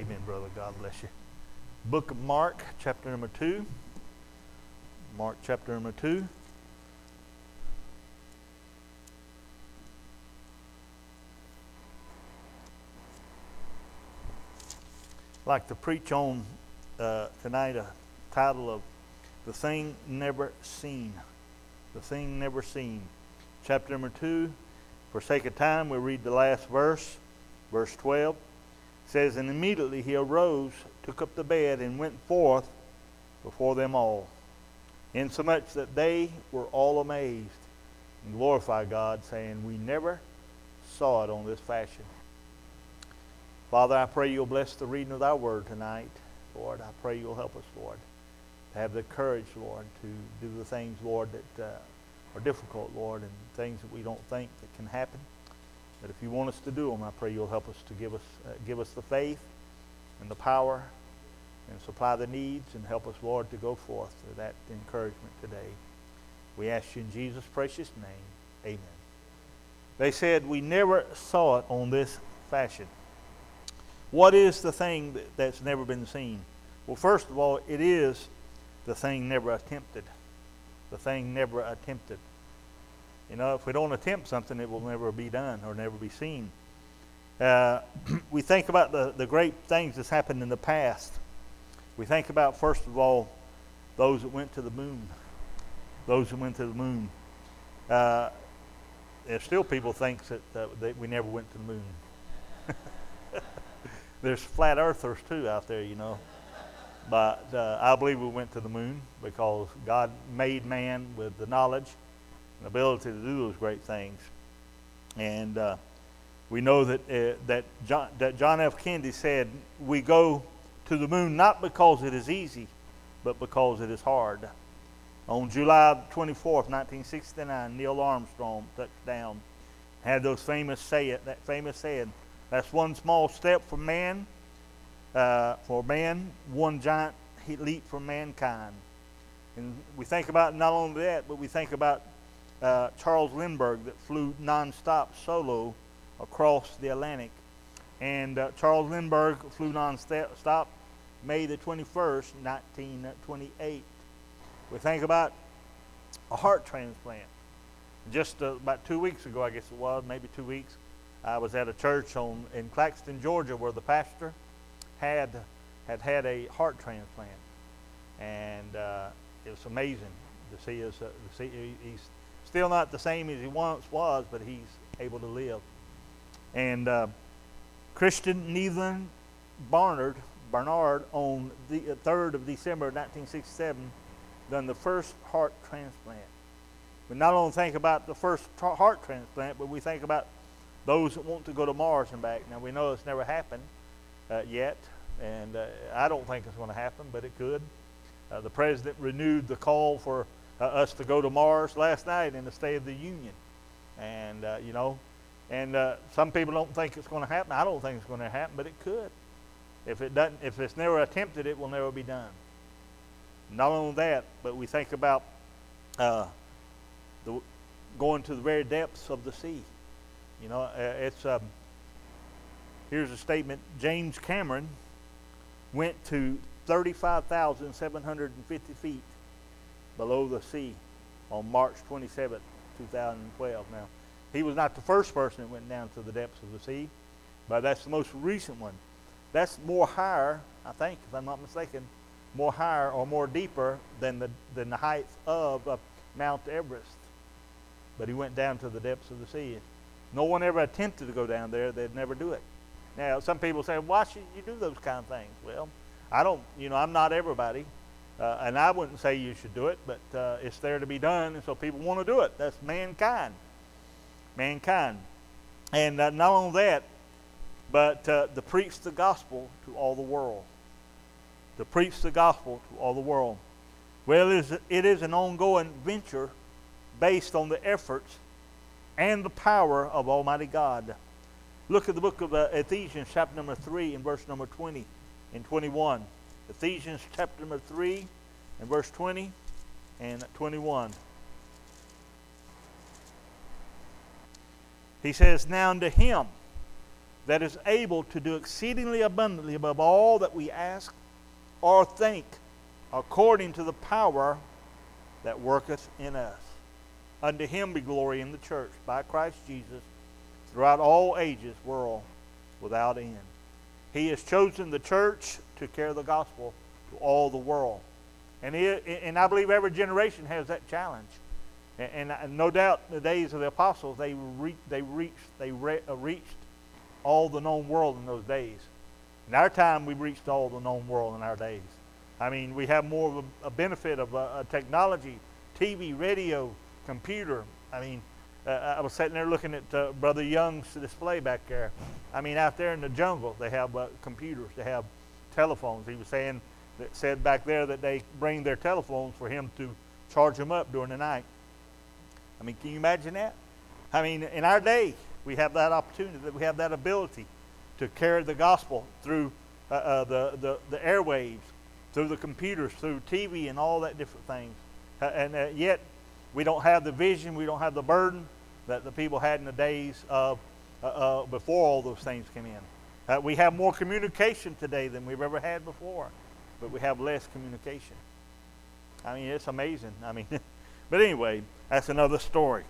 Amen, brother. God bless you. Book of Mark, chapter number 2. Mark, chapter number 2. I'd like to preach on tonight a title of The Thing Never Seen. The Thing Never Seen. Chapter number 2. For sake of time, we'll read the last verse, verse 12. It says, And immediately he arose, took up the bed, and went forth before them all, insomuch that they were all amazed, and glorified God, saying, We never saw it on this fashion. Father, I pray you'll bless the reading of thy word tonight. Lord, I pray you'll help us, Lord, to have the courage, Lord, to do the things, Lord, that are difficult, Lord, and things that we don't think that can happen. But if you want us to do them, I pray you'll help us to give us the faith and the power and supply the needs, and help us, Lord, to go forth to that encouragement today. We ask you in Jesus' precious name. Amen. They said, we never saw it on this fashion. What is the thing that's never been seen? Well, first of all, it is the thing never attempted. The thing never attempted. You know, if we don't attempt something, it will never be done or never be seen. We think about the great things that's happened in the past. We think about, first of all, those that went to the moon. Those who went to the moon. There's still people think that we never went to the moon. There's flat earthers too out there, you know. But I believe we went to the moon because God made man with the knowledge and ability to do those great things. And we know that John F. Kennedy said, we go to the moon not because it is easy, but because it is hard. On July 24th, 1969, Neil Armstrong touched down. Had that famous saying, that's one small step for man, one giant leap for mankind. And we think about not only that, but we think about Charles Lindbergh that flew nonstop solo across the Atlantic. And Charles Lindbergh flew nonstop May the 21st, 1928. We think about a heart transplant. Just about 2 weeks ago, I guess it was, maybe 2 weeks, I was at a church in Claxton, Georgia, where the pastor had a heart transplant. And it was amazing to see us. He's still not the same as he once was, but he's able to live. And Christian Neithen Barnard on the 3rd of December 1967 done the first heart transplant. We not only think about the first heart transplant, but we think about those that want to go to Mars and back. Now, we know it's never happened yet, and I don't think it's going to happen, but it could. The president renewed the call for us to go to Mars last night in the State of the Union. And, some people don't think it's going to happen. I don't think it's going to happen, but it could. If it's never attempted, it will never be done. Not only that, but we think about going to the very depths of the sea. You know, here's a statement. James Cameron went to 35,750 feet below the sea on March 27, 2012. Now, he was not the first person that went down to the depths of the sea, but that's the most recent one. That's more higher, I think, if I'm not mistaken, more higher or more deeper than the height of Mount Everest. But he went down to the depths of the sea. No one ever attempted to go down there. They'd never do it. Now, some people say, why should you do those kind of things? Well, I'm not everybody. And I wouldn't say you should do it, but it's there to be done, and so people want to do it. That's mankind. Mankind. And not only that, but to preach the gospel to all the world. To preach the gospel to all the world. Well, it is an ongoing venture based on the efforts and the power of Almighty God. Look at the book of Ephesians, chapter number 3, and verse number 20 and 21. Ephesians, chapter number 3, and verse 20 and 21. He says, Now unto him that is able to do exceedingly abundantly above all that we ask or think, according to the power that worketh in us. Unto him be glory in the church by Christ Jesus throughout all ages, world without end. He has chosen the church to carry the gospel to all the world. And I believe every generation has that challenge. And no doubt in the days of the apostles, they reached all the known world in those days. In our time, we've reached all the known world in our days. I mean, we have more of a benefit of technology, TV, radio, computer. I mean, I was sitting there looking at Brother Young's display back there. I mean, out there in the jungle, they have computers, they have telephones. He was said back there that they bring their telephones for him to charge them up during the night. I mean, can you imagine that? I mean, in our day, we have that opportunity, that we have that ability to carry the gospel through the airwaves, through the computers, through TV and all that different things. And yet, we don't have the vision, we don't have the burden that the people had in the days of before all those things came in. We have more communication today than we've ever had before, but we have less communication. I mean, it's amazing. I mean, but anyway, that's another story.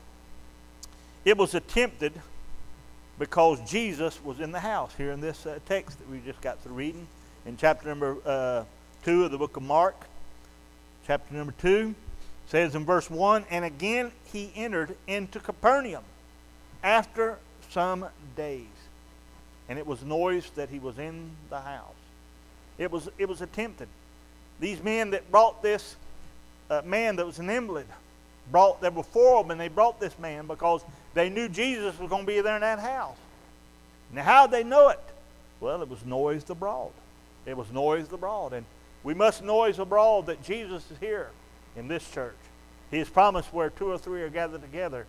It was attempted because Jesus was in the house here in this text that we just got through reading in chapter number 2 of the book of Mark. Chapter number 2 says in verse 1, and again he entered into Capernaum after some days, and it was noised that he was in the house. It was attempted. These men that brought this man that was an invalid, there were 4 of them, and they brought this man because they knew Jesus was going to be there in that house. Now, how did they know it? Well, it was noised abroad. It was noised abroad. And we must noise abroad that Jesus is here in this church. He has promised where 2 or 3 are gathered together,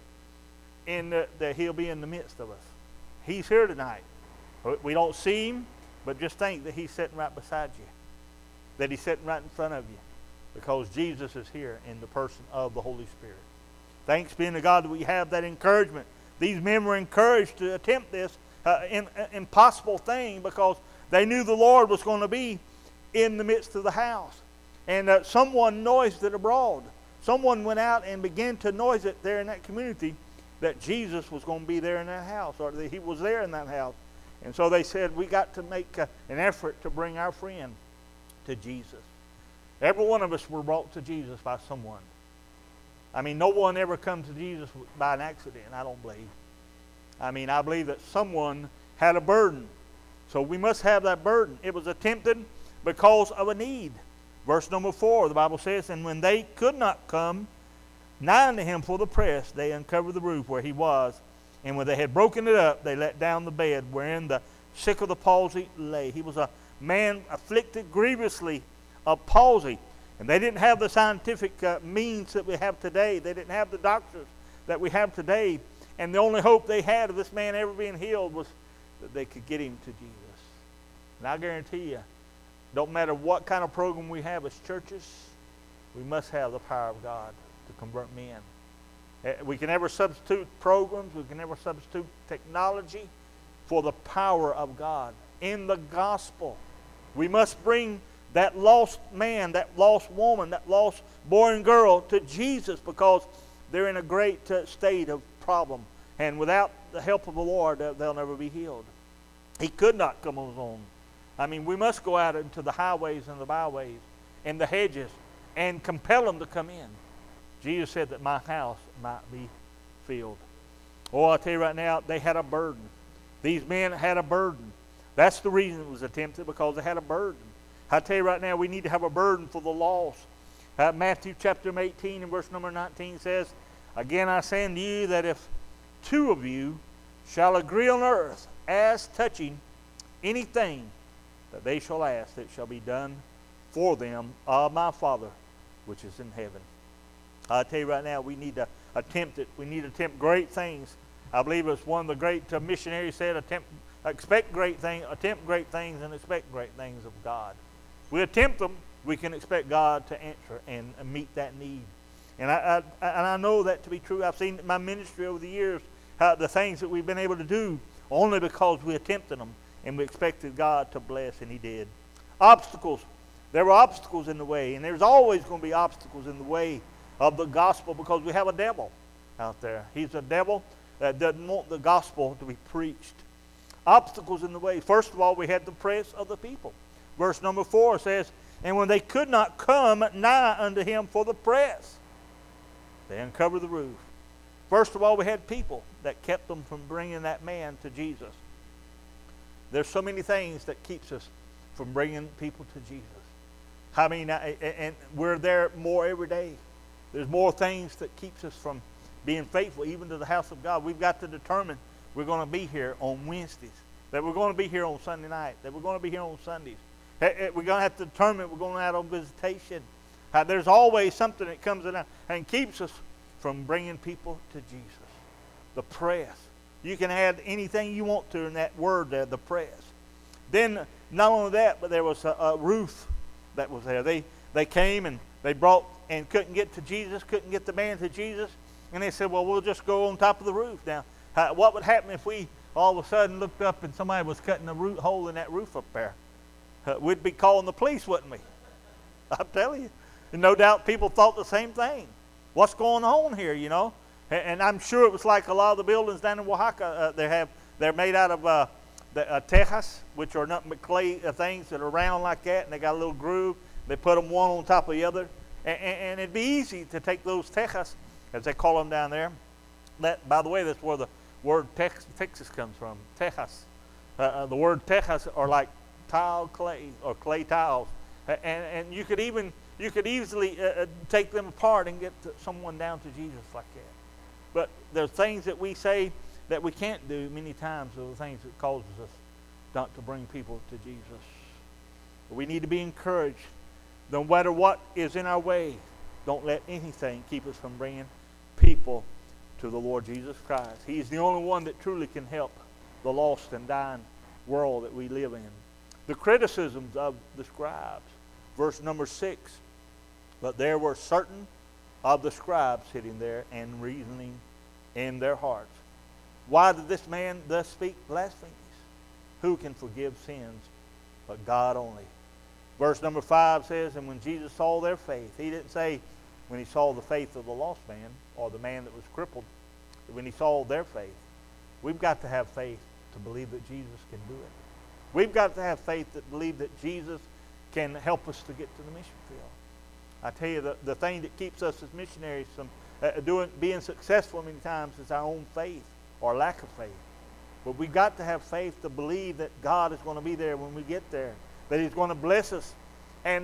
that he'll be in the midst of us. He's here tonight. We don't see him, but just think that he's sitting right beside you, that he's sitting right in front of you, because Jesus is here in the person of the Holy Spirit. Thanks be to God that we have that encouragement. These men were encouraged to attempt this impossible thing because they knew the Lord was going to be in the midst of the house. And someone noised it abroad. Someone went out and began to noise it there in that community that Jesus was going to be there in that house, or that he was there in that house. And so they said, we got to make an effort to bring our friend to Jesus. Every one of us were brought to Jesus by someone. I mean, no one ever comes to Jesus by an accident, I don't believe. I mean, I believe that someone had a burden. So we must have that burden. It was attempted because of a need. Verse number 4, the Bible says, and when they could not come nigh unto him for the press, they uncovered the roof where he was. And when they had broken it up, they let down the bed wherein the sick of the palsy lay. He was a man afflicted grievously of palsy. And they didn't have the scientific means that we have today. They didn't have the doctors that we have today. And the only hope they had of this man ever being healed was that they could get him to Jesus. And I guarantee you, don't matter what kind of program we have as churches, we must have the power of God to convert men. We can never substitute programs. We can never substitute technology for the power of God in the gospel. We must bring that lost man, that lost woman, that lost boy and girl to Jesus because they're in a great state of problem. And without the help of the Lord, they'll never be healed. He could not come on his own. I mean, we must go out into the highways and the byways and the hedges and compel them to come in. Jesus said that my house might be filled. Oh, I'll tell you right now, they had a burden. These men had a burden. That's the reason it was attempted, because they had a burden. I tell you right now, we need to have a burden for the lost. Matthew chapter 18 and verse number 19 says, again I say unto you that if 2 of you shall agree on earth as touching anything that they shall ask, it shall be done for them of my Father which is in heaven. I tell you right now, we need to attempt it. We need to attempt great things. I believe it's one of the great missionaries said, expect great things, attempt great things, and expect great things of God. We attempt them, we can expect God to answer and meet that need. And I know that to be true. I've seen in my ministry over the years how the things that we've been able to do only because we attempted them and we expected God to bless, and He did. Obstacles. There were obstacles in the way, and there's always going to be obstacles in the way of the gospel because we have a devil out there. He's a devil that doesn't want the gospel to be preached. Obstacles in the way. First of all, we had the press of the people. Verse number 4 says, and when they could not come nigh unto him for the press, they uncovered the roof. First of all, we had people that kept them from bringing that man to Jesus. There's so many things that keeps us from bringing people to Jesus. I mean, and we're there more every day. There's more things that keeps us from being faithful, even to the house of God. We've got to determine we're going to be here on Wednesdays, that we're going to be here on Sunday night, that we're going to be here on Sundays. We're going to have to determine we're going out on visitation. There's always something that comes in and keeps us from bringing people to Jesus. The press. You can add anything you want to in that word there, the press. Then, not only that, but there was a roof that was there. They came and they brought and couldn't get to Jesus, couldn't get the man to Jesus. And they said, well, we'll just go on top of the roof. Now, what would happen if we all of a sudden looked up and somebody was cutting a hole in that roof up there? We'd be calling the police, wouldn't we? I'm telling you. And no doubt people thought the same thing. What's going on here, you know? And I'm sure it was like a lot of the buildings down in Oaxaca. They're made out of tejas, which are nothing but clay things that are round like that, and they got a little groove. They put them one on top of the other. And it'd be easy to take those tejas, as they call them down there. That, by the way, that's where the word Texas comes from, tejas. The word tejas are like tile clay or clay tiles, and you could easily take them apart and get someone down to Jesus like that. But there are things that we say that we can't do many times are the things that causes us not to bring people to Jesus. But we need to be encouraged. No matter what is in our way, don't let anything keep us from bringing people to the Lord Jesus Christ. He's the only one that truly can help the lost and dying world that we live in. The criticisms of the scribes. Verse number 6. But there were certain of the scribes sitting there and reasoning in their hearts. Why did this man thus speak blasphemies? Who can forgive sins but God only? Verse number 5 says, and when Jesus saw their faith, he didn't say when he saw the faith of the lost man or the man that was crippled, but when he saw their faith. We've got to have faith to believe that Jesus can do it. We've got to have faith that believe that Jesus can help us to get to the mission field. I tell you, the thing that keeps us as missionaries from being successful many times is our own faith or lack of faith. But we've got to have faith to believe that God is going to be there when we get there, that He's going to bless us. And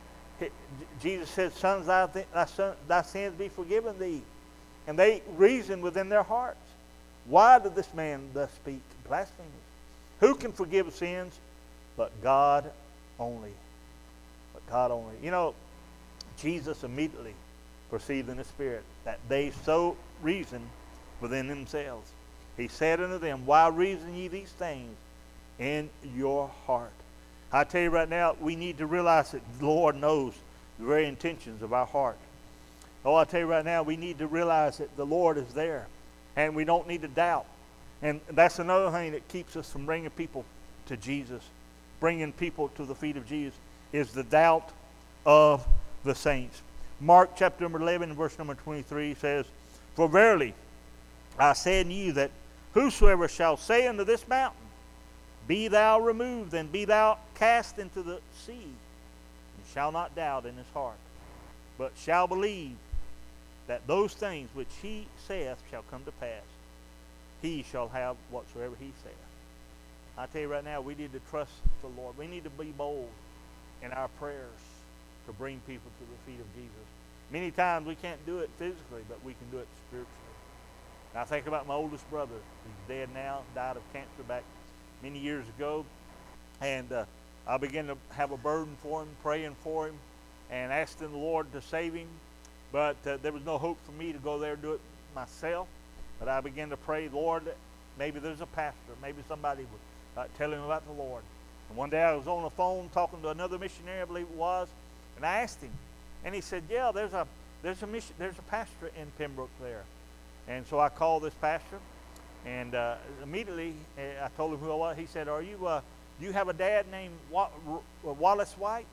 Jesus said, sons, thy sins be forgiven thee. And they reasoned within their hearts, why did this man thus speak blasphemies? Who can forgive sins but God only? But God only. You know, Jesus immediately perceived in the Spirit that they so reasoned within themselves. He said unto them, why reason ye these things in your heart? I tell you right now, we need to realize that the Lord knows the very intentions of our heart. Oh, I tell you right now, we need to realize that the Lord is there, and we don't need to doubt. And that's another thing that keeps us from bringing people to Jesus, bringing people to the feet of Jesus, is the doubt of the saints. Mark chapter number 11, verse number 23 says, for verily I say unto you that whosoever shall say unto this mountain, be thou removed, and be thou cast into the sea, and shall not doubt in his heart, but shall believe that those things which he saith shall come to pass, he shall have whatsoever he saith. I tell you right now, we need to trust the Lord. We need to be bold in our prayers to bring people to the feet of Jesus. Many times we can't do it physically, but we can do it spiritually. And I think about my oldest brother. He's dead now, died of cancer back many years ago. And I began to have a burden for him, praying for him, and asking the Lord to save him. But there was no hope for me to go there and do it myself. But I began to pray, Lord, maybe there's a pastor, maybe somebody would tell him about the Lord. And one day I was on the phone talking to another missionary, I believe it was, and I asked him, and he said, yeah, there's a pastor in Pembroke there. And so I called this pastor, And immediately I told him who I was. He said, do you have a dad named Wallace White?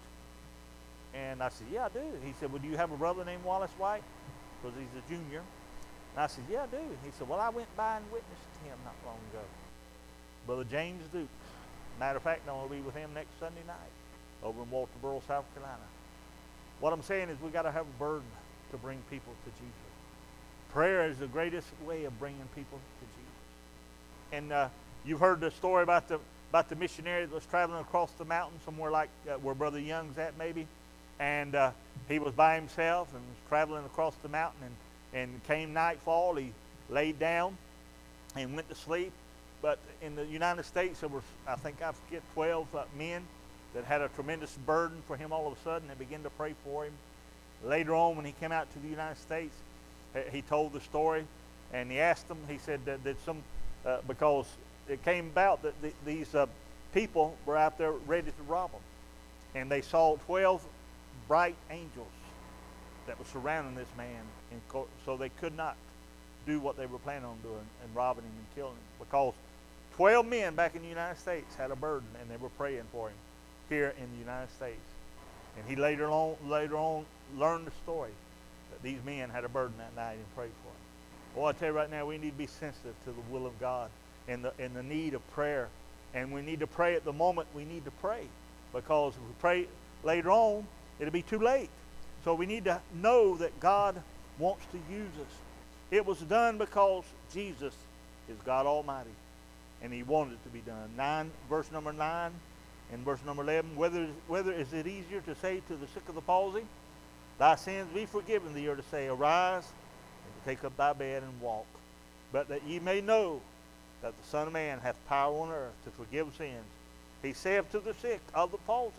And I said, yeah, I do. He said, well, do you have a brother named Wallace White? Because he's a junior. And I said, yeah, I do. And he said, well, I went by and witnessed him not long ago. Brother James Dukes. Matter of fact, I'm going to be with him next Sunday night over in Walterboro, South Carolina. What I'm saying is we got to have a burden to bring people to Jesus. Prayer is the greatest way of bringing people to Jesus. And you've heard the story about the missionary that was traveling across the mountain somewhere like where Brother Young's at maybe. And he was by himself and was traveling across the mountain. And came nightfall, he laid down and went to sleep. But in the United States, there was, I think I forget, 12 men that had a tremendous burden for him all of a sudden. They began to pray for him. Later on, when he came out to the United States, he told the story, and he asked them, he said that because it came about that these people were out there ready to rob them. And they saw 12 bright angels that were surrounding this man, and so they could not do what they were planning on doing and robbing him and killing him, because 12 men back in the United States had a burden and they were praying for him here in the United States. And he later on learned the story that these men had a burden that night and prayed for him. Well, I tell you right now, we need to be sensitive to the will of God and the need of prayer. And we need to pray at the moment we need to pray, because if we pray later on, it'll be too late. So we need to know that God wants to use us. It was done because Jesus is God Almighty, and He wanted it to be done. Verse number 9 and verse number 11, whether is it easier to say to the sick of the palsy, thy sins be forgiven thee, or to say, arise, and to take up thy bed and walk. But that ye may know that the Son of Man hath power on earth to forgive sins. He saith to the sick of the palsy,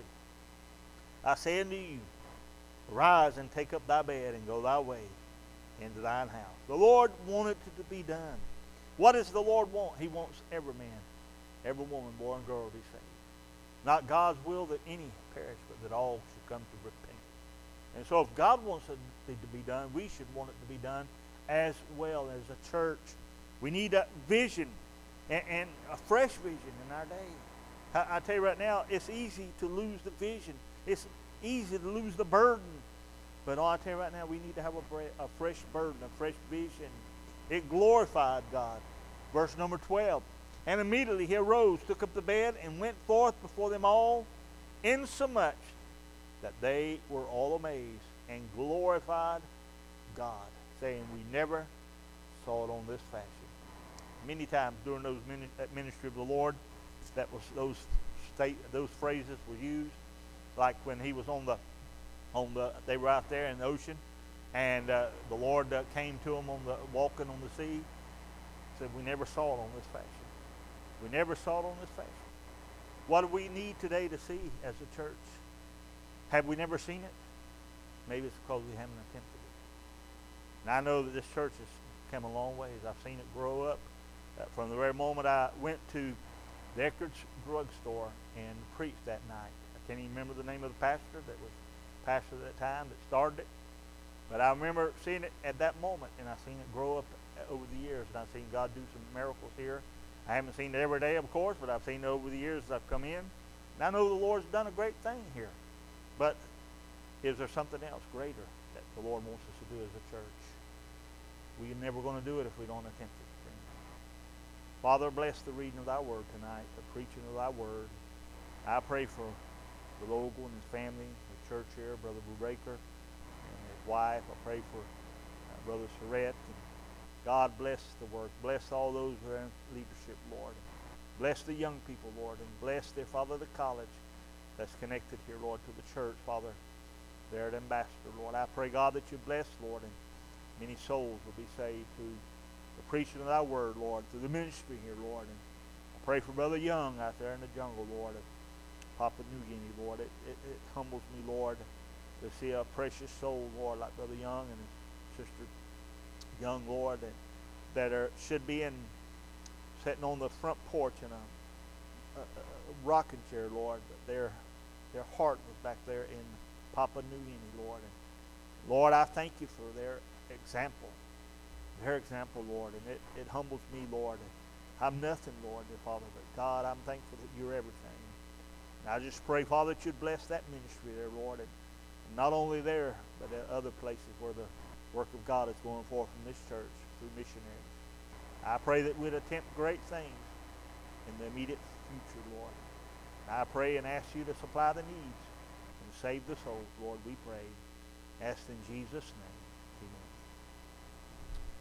I say unto you, arise and take up thy bed and go thy way into thine house. The Lord wanted it to be done. What does the Lord want? He wants every man, every woman, boy and girl to be saved. Not God's will that any perish, but that all should come to repentance. And so if God wants it to be done, we should want it to be done as well as a church. We need a vision and a fresh vision in our day. I tell you right now, it's easy to lose the vision. It's easy to lose the burden. But I tell you right now, we need to have a fresh burden, a fresh vision. It glorified God. Verse number 12. And immediately he arose, took up the bed, and went forth before them all, insomuch that they were all amazed, and glorified God, saying, we never saw it on this fashion. Many times during that ministry of the Lord, that was those phrases were used, like when he was they were out there in the ocean, and the Lord came to them walking on the sea. Said, we never saw it on this fashion. We never saw it on this fashion. What do we need today to see as a church? Have we never seen it? Maybe it's because we haven't attempted it. And I know that this church has come a long ways. I've seen it grow up. From the very moment I went to the Eckerd's drugstore and preached that night. I can't even remember the name of the pastor that was pastor at that time that started it. But I remember seeing it at that moment, and I've seen it grow up over the years, and I've seen God do some miracles here. I haven't seen it every day, of course, but I've seen it over the years as I've come in. And I know the Lord's done a great thing here. But is there something else greater that the Lord wants us to do as a church? We're never going to do it if we don't attempt it. Father, bless the reading of thy word tonight, the preaching of thy word. I pray for the Logan and his family, the church here, Brother Brubaker and his wife. I pray for Brother Surratt. God bless the work. Bless all those who are in leadership, Lord. Bless the young people, Lord, and bless their Father, the college that's connected here, Lord, to the church, Father, there at Ambassador, Lord. I pray, God, that you bless, Lord, and many souls will be saved through the preaching of thy word, Lord, through the ministry here, Lord. And I pray for Brother Young out there in the jungle, Lord, of Papua New Guinea, Lord. It humbles me, Lord, to see a precious soul, Lord, like Brother Young and his sister Young, Lord, that should be sitting on the front porch in a rocking chair, Lord, but their heart was back there in Papua New Guinea, Lord. And Lord, I thank you for their example, Lord, and it humbles me, Lord, I'm nothing, Lord, dear Father, but God, I'm thankful that you're everything. And I just pray, Father, that you'd bless that ministry there, Lord, and not only there, but at other places where the work of God is going forth in this church through missionaries. I pray that we'd attempt great things in the immediate future, Lord. And I pray and ask you to supply the needs and save the souls, Lord, we pray. Ask in Jesus' name.